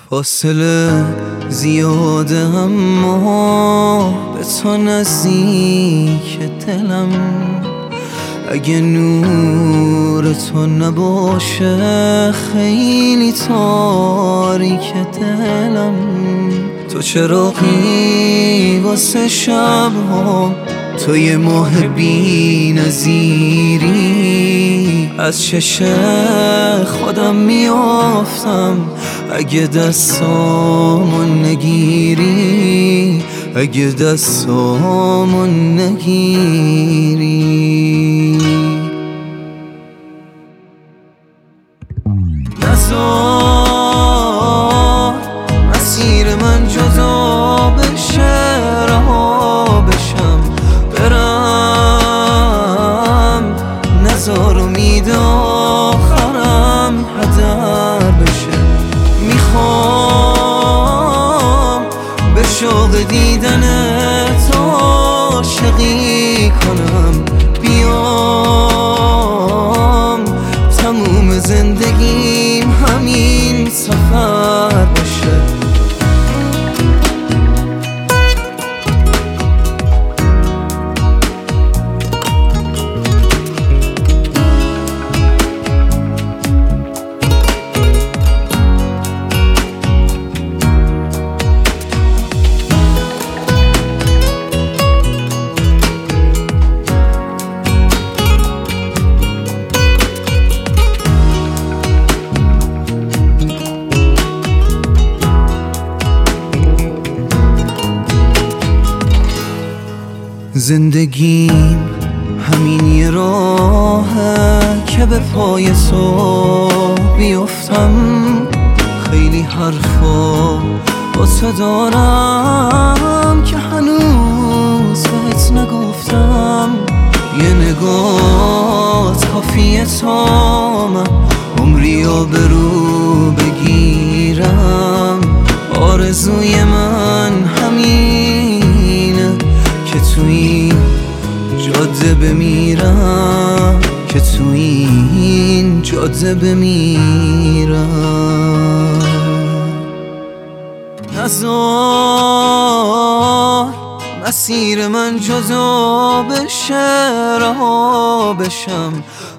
فاصله زیاده اما به تو نزدیک دلم. اگه نور تو نباشه خیلی تاریک دلم. تو چراغی واسه شب‌ها، تو یه ماه بی نظیری. از چش خودم میافتم اگه دستامو نگیری، اگه دستامو نگیری. نذار مسیر من جدا بشه، رها بشم برم. نذار امید آخرم هدر بشه. میخوام به شوق دیدن تو عاشقی کنم. بیام تموم زندگیم همین سفر بشه. زندگیم همین یه راهه که به پای تو بیفتم. خیلی حرفا با تو دارم که هنوز بهت نگفتم. یه نگاهت کافیه تا من عمری آبرو بگیرم. آرزوی من همینه که تو این جاده بمیرم، که تو این جاده بمیرم. نذار مسیر من جدا بشه، رها بشم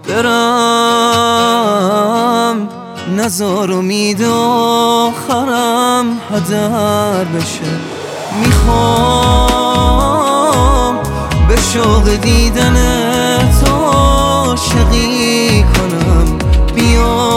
برم. نذار امید آخرم هدر بشه. میخوام به شوق دیدن تو عاشقی کنم. بیام